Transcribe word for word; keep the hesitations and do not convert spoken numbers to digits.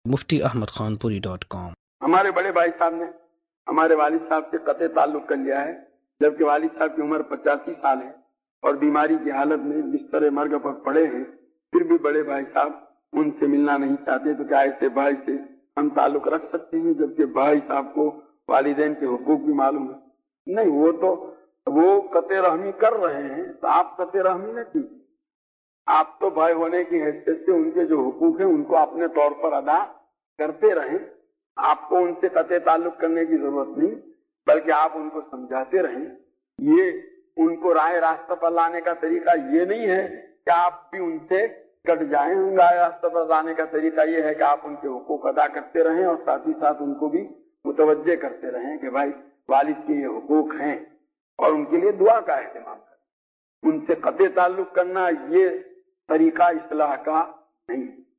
मुफ्ती Ahmad Khanpuri dot com. हमारे बड़े भाई साहब ने हमारे वालिद साहब से कते ताल्लुक कर लिया है, जबकि वालिद साहब की उम्र पचासी साल है और बीमारी की हालत में बिस्तर मर्ग पर पड़े हैं, फिर भी बड़े भाई साहब उनसे मिलना नहीं चाहते। तो क्या ऐसे भाई से हम ताल्लुक रख सकते हैं, जबकि भाई साहब को वालिदैन के हुकूक भी मालूम है? नहीं, वो तो वो कते रहमी कर रहे हैं, तो आप कते रहमी न कीजिए। आप तो भाई होने की हैसियत से उनके जो हुकूक है उनको अपने तौर पर अदा करते रहें। आपको उनसे कते ताल्लुक करने की जरूरत नहीं, बल्कि आप उनको समझाते रहें। ये उनको राह रास्ते पर लाने का तरीका ये नहीं है कि आप भी उनसे कट जाएं। राह रास्ते पर लाने का तरीका ये है कि आप उनके हुकूक अदा करते रहें और साथ ही साथ उनको भी मुतवज्जे करते रहें कि भाई वालिद के ये हुकूक हैं और उनके लिए दुआ का एहतमाम करें। उनसे कते ताल्लुक करना ये तरीका इस्लाह का नहीं है।